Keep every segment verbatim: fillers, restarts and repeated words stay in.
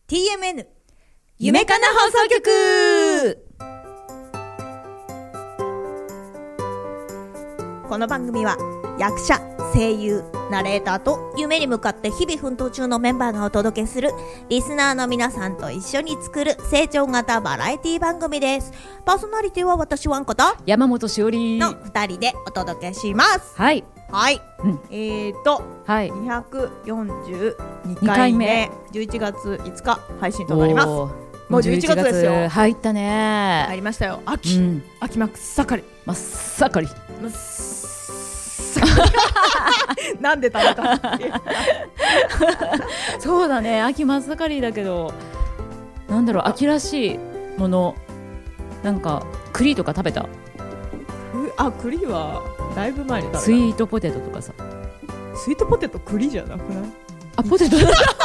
ティーエムエヌ 夢かな放送局。この番組は役者、声優、ナレーターと夢に向かって日々奮闘中のメンバーがお届けするリスナーの皆さんと一緒に作る成長型バラエティ番組です。パーソナリティは私ワンコと山本しおりのふたりでお届けします。 はいはい、うん、えーと、 はい、 にひゃくよんじゅうにかいめじゅういちがついつか配信となります。もうじゅういちがつですよ。 入ったね。 入りましたよ。秋、うん、秋真っ盛り真っ盛り真っ盛りなんで食べたそうだね、秋真っ盛りだけど、なんだろう、秋らしいもの、なんか栗とか食べた？ あ、栗はだいぶ前に食べた。 スイートポテトとかさ。 スイートポテト栗じゃなくない？ あ、ポテト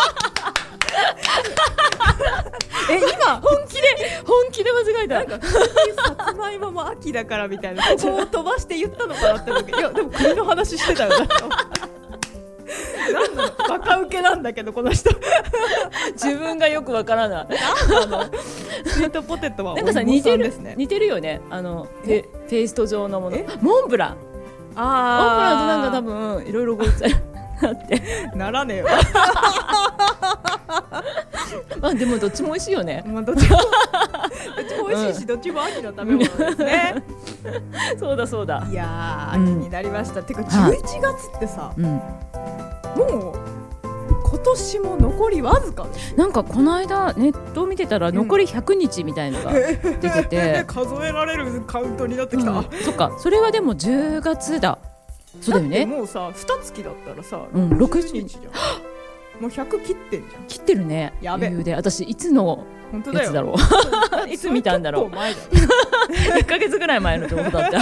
え、今本気で本気で間違えた。 なんかさつまいもも秋だからみたいな、ここを飛ばして言ったのかなって思うけど、いやでも栗の話してたよな。なんだろう、バカウケなんだけどこの人。 自分がよくわからない。 なんだろう、スイートポテトはお芋さんですね。 似てるよね。あのペースト状のもの。モンブラン。あモンブランとなんか多分いろいろごっちゃなってならねえよ。 まあでもどっちも美味しいよね。 まあ、どっちもどっちも美味しいし、うん、どっちも秋の食べ物ですね。 そうだそうだ。 いやー、秋になりました。てかじゅういちがつってさ、うん、もう今年も残りわずか。 なんかこの間ネットを見てたら残りひゃくにちみたいのが出てて、 数えられるカウントになってきた、うん、 そっか、それはでもじゅうがつだ。そうだよね。 もうさ、にがつだったらさ、 うん、ろくじゅうにちじゃん。もうひゃく切ってんじゃん。 切ってるね。 やべで、私いつのやつだろう。いつ見たんだろう。 結構前だね。いっかげつぐらい前の情報だった。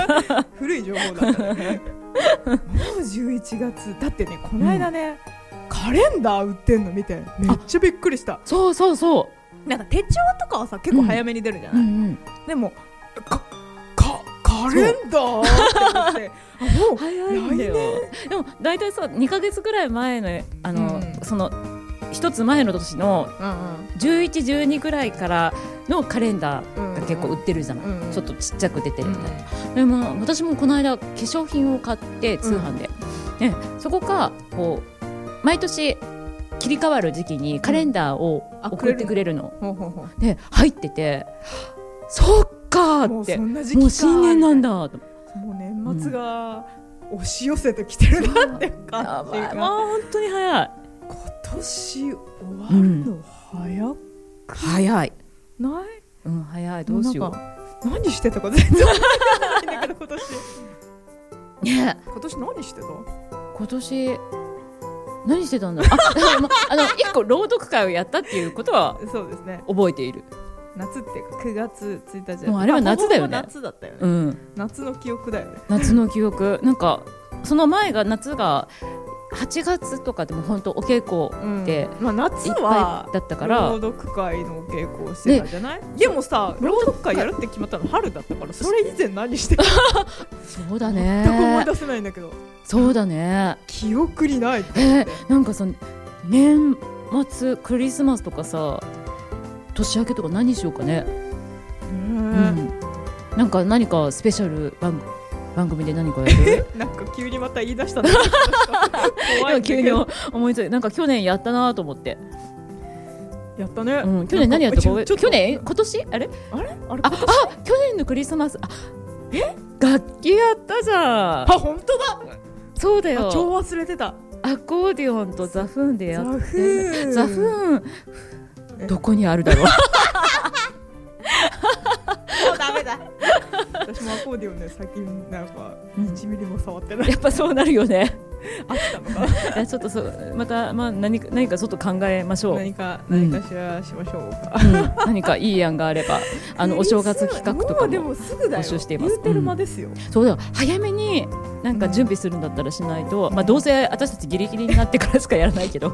古い情報だったね。もうじゅういちがつだってね、この間ね、うん、カレンダー売ってんの見てめっちゃびっくりした。 そうそうそう。 なんか手帳とかはさ結構早めに出るじゃない。うんうんうん、でもかかカレンダーって思って。あ、もう早いんだよ。でも大体さにかげつぐらい前のあの、うん、その一つ前の年のじゅういち、じゅうにぐらいからのカレンダーが結構売ってるじゃない、うんうん、ちょっとちっちゃく出てるみたいな、うん、でも私もこの間化粧品を買って通販で、うんね、そこかこう毎年切り替わる時期にカレンダーを送ってくれるの、うん、で入ってて、そっかーって、もうそんな時期か、もう新年なんだと。 もう年末が押し寄せてきてるなって感じが、 うん、まあ本当に早い。 今年終わるの早く、 うん、早いない？ うん、早い。どうしよう。何してたか全然覚えてないんだけど今年ね。今年何してた？ 今年何してたんだろう。あ、まあの一個朗読会をやったっていうことはそうですね、 覚えている。 夏っていうかくがつついたち、 もうあれは夏だよね。 まあ、夏だったよね、 うん、 夏の記憶だよね。 夏の記憶。なんかその前が夏がはちがつとかでも本当お稽古で、 うん、まあ、夏はだったから朗読会のお稽古をしてたじゃない。でもさ、朗読会やるって決まったの春だったから、それ以前何してた？ そうだね、 全く思い出せないんだけど。 そうだね、 記憶にない。 えー、なんかさ、年末クリスマスとかさ年明けとか何しようかね。うん、なんか何かスペシャル番組番組で何かやる？ なんか急にまた言い出したの。 怖い。急に思いついて、なんか去年やったなと思って。 やったね。 うん、去年何やったか。去年？今年？あれ？ あれ？あれ？ あ、あ、去年のクリスマス。あ、え？楽器やったじゃん。 あ、本当だ。 そうだよ。 超忘れてた。 アコーディオンとザフーンでやって。 ザフーン。 ザフーン。どこにあるだろう。もうダメだ。私もアコーディオンね、最近なんかいちミリも触ってない。 やっぱそうなるよね。 あったのかな。 いや、ちょっとそうまた、まあ、何か何かちょっと考えましょう。 何か何かしらしましょうか、 うん、何かいい案があればあのお正月企画とかも募集しています。 言うてる間ですよ、 うん、そうだよ。早めになんか準備するんだったらしないと、うん、まあ、どうせ私たちギリギリになってからしかやらないけど。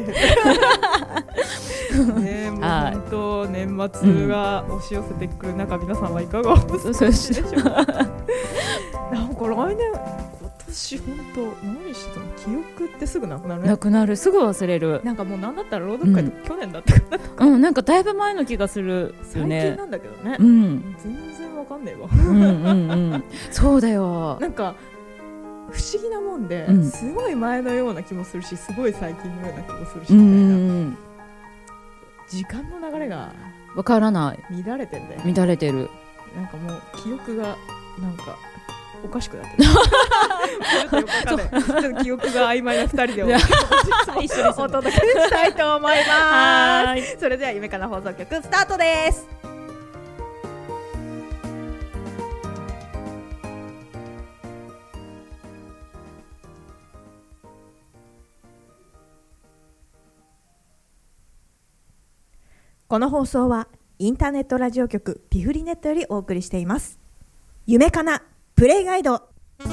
ね、もう本当年末が押し寄せてくる中、皆さんはいかがお過ごしでしょうか。なんか来年今私本当何してたの、記憶ってすぐなくなるね。 なくなる、すぐ忘れる。 なんかもうなんだったら朗読会とか去年だったかなとか、 うん、なんかだいぶ前の気がするよね。 最近なんだけどね、 うん、 全然わかんねえわ。 うんうんうんそうだよ。 なんか不思議なもんで、 うんすごい前のような気もするし、すごい最近のような気もするし、 うんうみたいな、 ん時間の流れがうん、わからない。 乱れてんだよ。 乱れてる。 なんかもう記憶がなんかおかしくなってる。ちょっとよくわかんない。ちょっと記憶が曖昧なふたりでお届けしたいと思います。それでは夢かな放送局スタートです。この放送はインターネットラジオ局ピフリネットよりお送りしています。夢かなプレイガイド。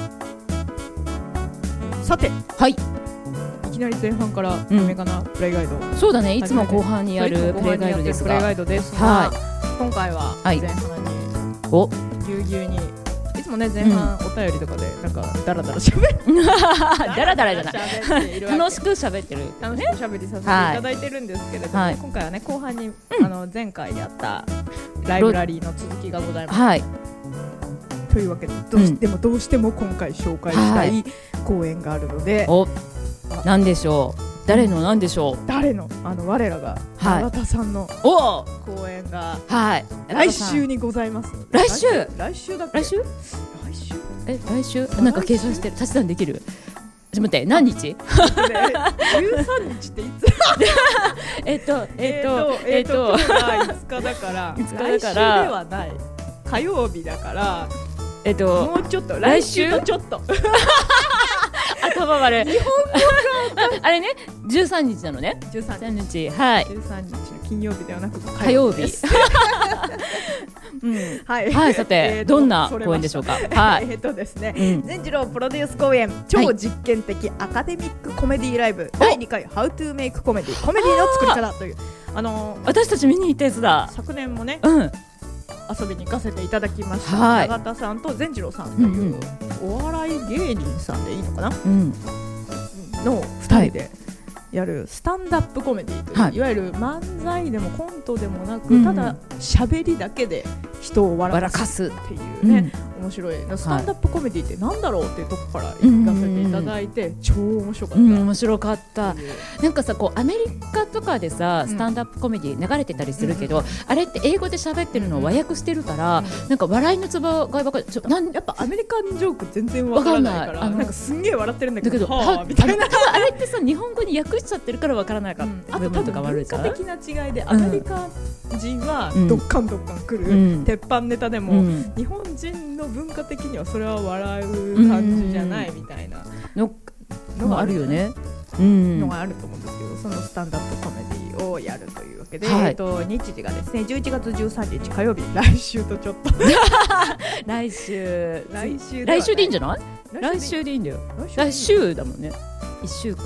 さて、 はい、 いきなり前半から夢かなプレイガイド、 そうだね、いつも後半にやるプレイガイドですが、 プレイガイドですが、 はい、 今回は前半に、 おぎゅうぎゅうに、いつもね前半お便りとかでなんかダラダラしゃべるダラダラじゃない楽しく喋ってる、 楽しく喋りさせていただいてるんですけれども、 はい、 今回はね後半に、うん、あの前回やったライブラリーの続きがございます。 はい、 というわけでどうし、うん、でもどうしても今回紹介したい公演があるので、 はい、お、何でしょう、誰の何でしょう、 誰のあの我らが永田さんの公演が、はい、来週にございます。 来週来週だっけ、 来週来週え来週なんか計算してる、足し算できる、ちょっと待って、何日じゅうさんにちっていつえっとえっとえっといつかだから来週ではない火曜日だから、 えっともうちょっと来週とちょっと頭まで日本語あれね、じゅうさんにちなのね、 じゅうさんにち、はい、 じゅうさんにちの金曜日ではなく火曜日うん、はい、はい、さて、えー、どんな公演でしょうか。はい、 えっとですね、うん、善次郎プロデュース公演超実験的アカデミックコメディライブ、はい、だいにかい How to make comedy コメディの作り方という、あのー、 私たち見に行ったやつだ。 昨年もね、 うん、 遊びに行かせていただきました、 はい、 永田さんと善次郎さんという、うんうん、お笑い芸人さんでいいのかな、うん、のふたりでやるスタンダップコメディという、はい、いわゆる漫才でもコントでもなく、うん、ただ喋りだけで人を笑かすっていうね、うん、面白いスタンダップコメディってなんだろうっていうとこから行かせていただいて、うん、超面白かった、うん、 面白かった。なんかさ、こうアメリカとかでさ、スタンダップコメディ流れてたりするけど、うん、あれって英語で喋ってるのを和訳してるから、うん、なんか笑いのツボが分かる。ちょなんやっぱアメリカンジョーク全然分からないから、なんかすんげえ笑ってるんだけど、 はあみたいなあれってさ、日本語に訳しちゃってるから分からないか、うん、 あと多分文化的な違いで、アメリカ人はドッカンドッカンくる、うん、鉄板ネタでも、うん、日本人の文化的にはそれは笑う感じじゃないみたいなのがあるよね、 うん、のがあると思うんですけど、そのスタンダップコメディをやるというわけで、はい、えっと、日時がですねじゅういちがつじゅうさんにち火曜日、来週とちょっと来週来週来週でいいんじゃない？来週でいいんだよ。来週だもんね、いっしゅうかん、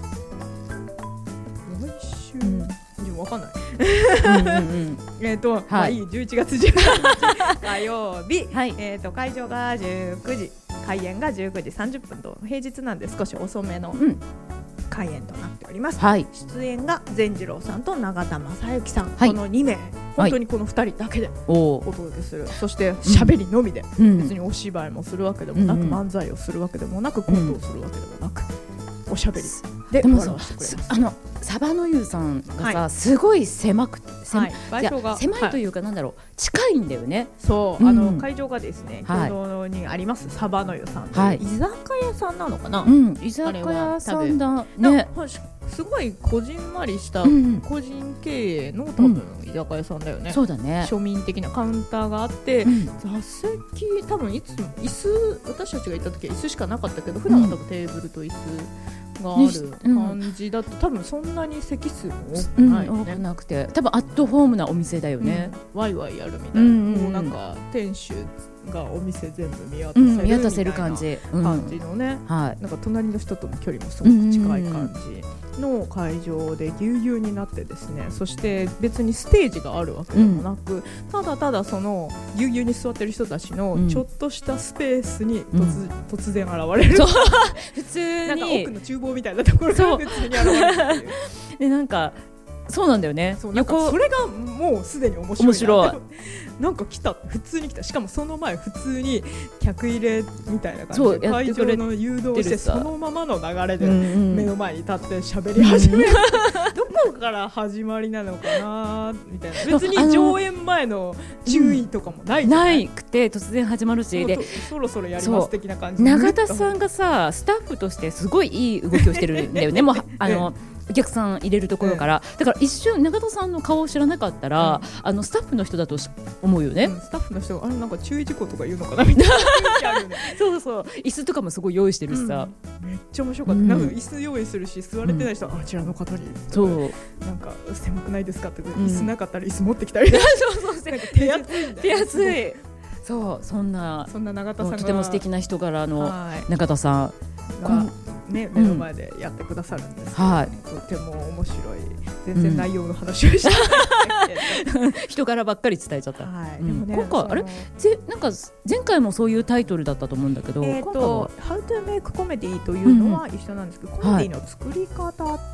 来週、うん、分かんないうんうん、うん、えっと、はい、まあいい、じゅういちがつじゅうさんにち火曜日、はい、えっと会場がじゅうくじ、開演がじゅうくじさんじゅっぷんと平日なんで少し遅めの開演となっております、はい、出演が善次郎さんと永田正幸さん、はい、このにめい、本当にこのふたりだけでお届けする、そして喋りのみで、うん、別にお芝居もするわけでもなく、うん、漫才をするわけでもなく、コントをするわけでもなく、うん、おしゃべりで笑わせてくれます。 あのサバの湯さんがさ、はい、すごい狭く狭、 はい、場所が狭いというか、なんだろう、はい、近いんだよね。 そう、うん、あの会場がですね、共同にありますサバの湯さんという、はい、居酒屋さんなのかな、 うん、居酒屋さんだね。 すごいこじんまりした個人経営の多分居酒屋さんだよね、うん、 そうだね。 庶民的なカウンターがあって、うん、座席多分いつも椅子、私たちが行った時は椅子しかなかったけど、普段は多分テーブルと椅子がある感じだと、多分そんなに席数も多くないよね、うん、多くなくて、多分アットホームなお店だよね、 うん、ワイワイやるみたいな、うんうんうん、もうなんか店主がお店全部見渡せるみたいな、うん、 見渡せる感じ、うん、 感じのね、 はい、 なんか隣の人との距離もすごく近い感じの会場でぎゅうぎゅうになってですね、そして別にステージがあるわけでもなく、うん、ただただそのぎゅうぎゅうに座ってる人たちのちょっとしたスペースに 突,、うん、突然現れる、 普通になんか奥の厨房みたいなところが普通に現れるっていうで、なんかそうなんだよね。 そうなんかそれがもうすでに面白いな。面白いなんか来た普通に来た。しかもその前普通に客入れみたいな感じで会場の誘導してそのままの流れで目の前に立って喋り始める、うん、どこから始まりなのかなみたいな。別に上演前の注意とかもないじゃない、 うん、ないくて突然始まるしでそろそろやります的な感じ。 永田さんがさスタッフとしてすごいいい動きをしてるんだよねもうあのお客さん入れるところから、うん、だから一瞬永田さんの顔を知らなかったら、うん、あのスタッフの人だと思うよね、 うん、スタッフの人があれなんか注意事項とか言うのかなみたいな雰囲気あるよねそうそう椅子とかもすごい用意してるしさ、 うん、めっちゃ面白かった、うん、なんか椅子用意するし座れてない人は、うん、あちらの方にそうなんか狭くないですかって、うん、椅子なかったら椅子持ってきたりそうそうそうなんか手厚いんだ手厚いそうそんなそんな永田さんがとても素敵な人柄の永田さんがね、目の前でやってくださるんですけど、うんはい、とても面白い全然内容の話をしてないけど、 うん、人柄ばっかり伝えちゃった、 はいうん、 でもね、 今回あれぜなんか前回もそういうタイトルだったと思うんだけど、 えー、と How to make comedy というのは一緒なんですけど、うん、コメディの作り方、はい、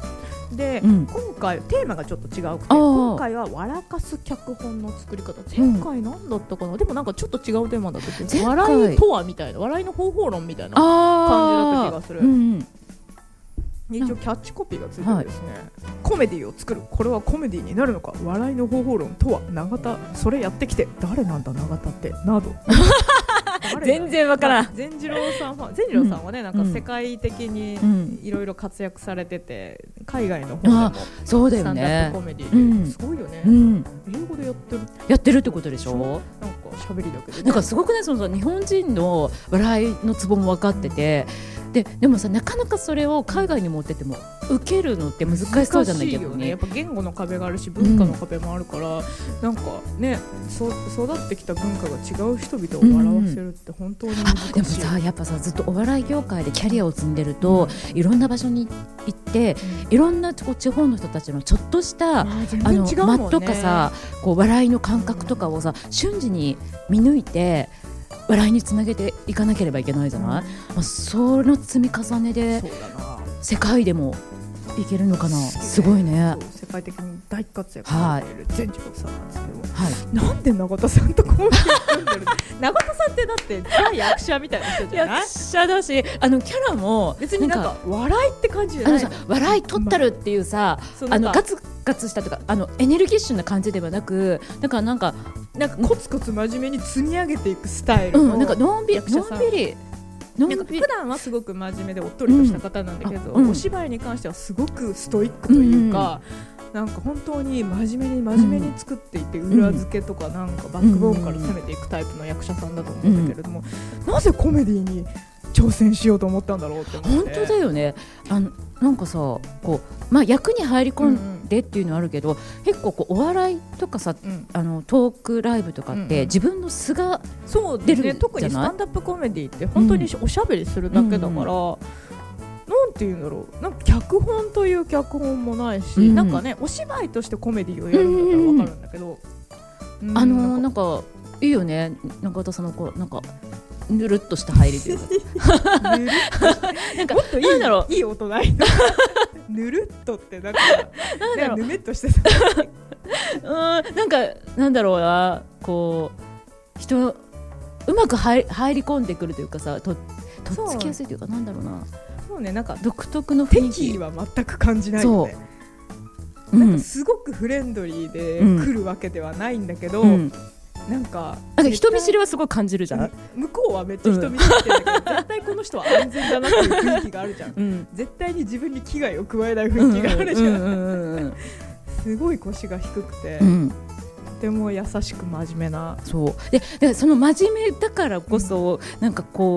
で、うん、今回テーマがちょっと違うくて今回は笑かす脚本の作り方。前回何だったかな、うん、でもなんかちょっと違うテーマだったけど笑いとはみたいな笑いの方法論みたいな感じだった気がする、うんうん、一応キャッチコピーがついてるですね、はい、コメディを作るこれはコメディになるのか笑いの方法論とは永田それやってきて誰なんだ永田ってなど全然わからん。 善次郎さんは善次郎さんはね、うん、なんか世界的にいろいろ活躍されてて、うん、海外の方でもスタンダップコメディですごいよね、うん、英語でやってるやってるってことでしょ。 なんか喋りだけで、ね、 なんかすごくねその日本人の笑いのツボも分かってて、で, でもさなかなかそれを海外に持ってっても受けるのって難しそうじゃないけどね。 やっぱ言語の壁があるし文化の壁もあるから、うん、なんかねそ育ってきた文化が違う人々を笑わせるって本当に難しい、うん、 でもさやっぱさずっとお笑い業界でキャリアを積んでると、うん、いろんな場所に行って、うん、いろんな地方の人たちのちょっとした、うん、あの間とかさこう笑いの感覚とかをさ、うん、瞬時に見抜いて笑いにつなげていかなければいけないじゃない、うんまあ、その積み重ねで世界でもいけるのかな。すごいね。 世界的に大活躍されている善次郎さんなんですけど、はい、なんで永田さんとコンビを組んでる永田さんってだってザ役者みたいな人じゃない？ 役者だしあのキャラも別になんか笑いって感じじゃない。 あのさ笑い取ったるっていうさ、ま、あのガツガツしたとかあのエネルギッシュな感じではなくだからなんかなんかコツコツ真面目に積み上げていくスタイルの、 うん、なんかのんびりのんびりなんか普段はすごく真面目でおっとりとした方なんだけど、うん、お芝居に関してはすごくストイックというか、うん、なんか本当に真面目に真面目に作っていて、うん、裏付けとかなんかバックボーンから攻めていくタイプの役者さんだと思うんだけれども、うん、なぜコメディに挑戦しようと思ったんだろうって思って。 本当だよね。あのなんかさこう、まあ、役に入り込んでっていうのはあるけど、うんうん、結構こうお笑いとかさ、うん、あのトークライブとかって、うんうん、自分の素が出るじゃない、ね、 特にスタンダップコメディって本当におしゃべりするだけだから、うんうん、なんていうんだろうなんか脚本という脚本もないし、うん、なんかねお芝居としてコメディをやるんだったら分かるんだけど、 うんうん、あのー、なんかいいよね中田さんのこうなんかぬるっとした入りというかなんかもっといいなんだろういい音ないのぬるっとってなんかなんだろうぬめっとしてさうんなんかなんだろうなこう人うまく入り込んでくるというかさととっつきやすいというかなんだろうなそうねなんか独特の雰囲気敵意は全く感じないよね。なんかすごくフレンドリーで来るわけではないんだけど、うんうんなんか人見知りはすごい感じるじゃん。 向こうはめっちゃ人見知ってるけど、うん、絶対この人は安全だなっていう雰囲気があるじゃん、うん、絶対に自分に危害を加えない雰囲気があるじゃんすごい腰が低くて、うん、とても優しく真面目なそう で, でその真面目だからこそ、うん、なんかこう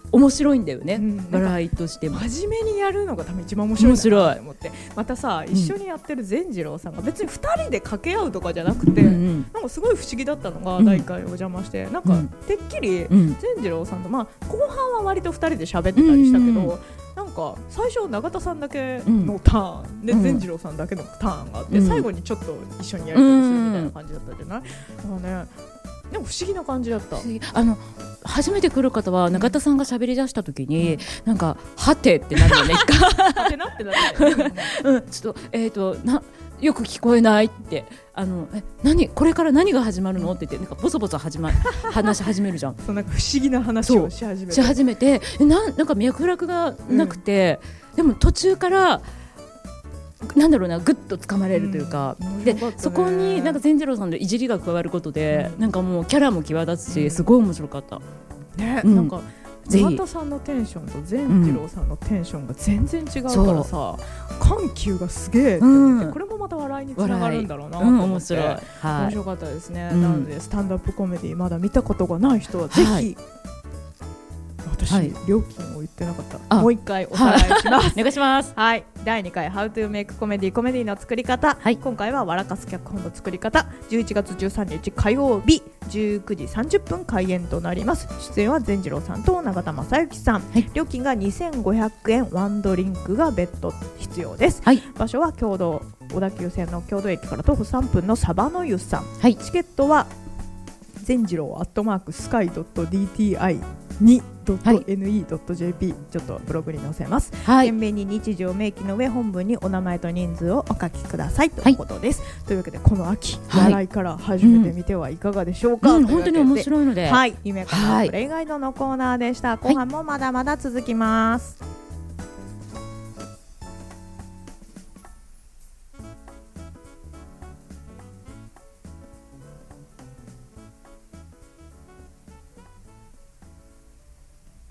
面白いんだよね、 うん、 笑いとしても真面目にやるのが多分一番面白いんだなと思って。またさ、一緒にやってる善次郎さんが別にふたりで掛け合うとかじゃなくて、うんうん、なんかすごい不思議だったのが、うん、だいいっかいお邪魔してなんか、うん、てっきり善次郎さんと、まあ、後半は割とふたりで喋ってたりしたけど、うんうんうん、なんか最初永田さんだけのターン、うん、で善次郎さんだけのターンがあって、うん、最後にちょっと一緒にやり取りするみたいな感じだったじゃない、うん、だからね、でも不思議な感じだった。 あの初めて来る方は永田さんが喋り出した時に、うん、なんかはてってなるよねはてなってなるねうん、ちょっとえっ、ー、となよく聞こえないってあのえ何これから何が始まるのって言ってなんかボソボソ始ま話し始めるじゃんそうなんか不思議な話をし始めてし始めてな, なんか脈絡がなくて、うん、でも途中からなんだろうなぐっと掴まれるというか、うん、でそこになんか善次郎さんのいじりが加わることで、うん、なんかもうキャラも際立つし、うん、すごい面白かった、 ね、うん、なんか永田さんのテンションと善次郎さんのテンションが全然違うからさ、うん、緩急がすげえって思って、うん、これもまた笑いにつながるんだろうなと思って、うん、面白い、はい、面白かったですね、うん、なのでスタンドアップコメディまだ見たことがない人はぜひ、はい、私、はい、料金を言ってなかったもう一回おさらいします、はい、 お願いします。 はい、だいにかい How to make comedy コメディの作り方、はい、今回は笑かす脚本の作り方、じゅういちがつじゅうさんにち火曜日じゅうくじさんじゅっぷん開演となります。出演は善次郎さんと永田正幸さん、はい、料金がにせんごひゃくえん、ワンドリンクが別途必要です、はい、場所は郷土小田急線の郷土駅から徒歩さんぷんのサバの湯さん、はい、チケットは善次郎アットマークスカイドット ディーティーアイにドットエヌイードットジェーピー ちょっとブログに載せます。はい、懸命に日常明記の上本文にお名前と人数をお書きくださいということです、はい、というわけでこの秋、はい、笑いから始めてみてはいかがでしょうか、 うんうん、本当に面白いので、 はい、夢からプレイガイドのコーナーでした。後半もまだまだ続きます。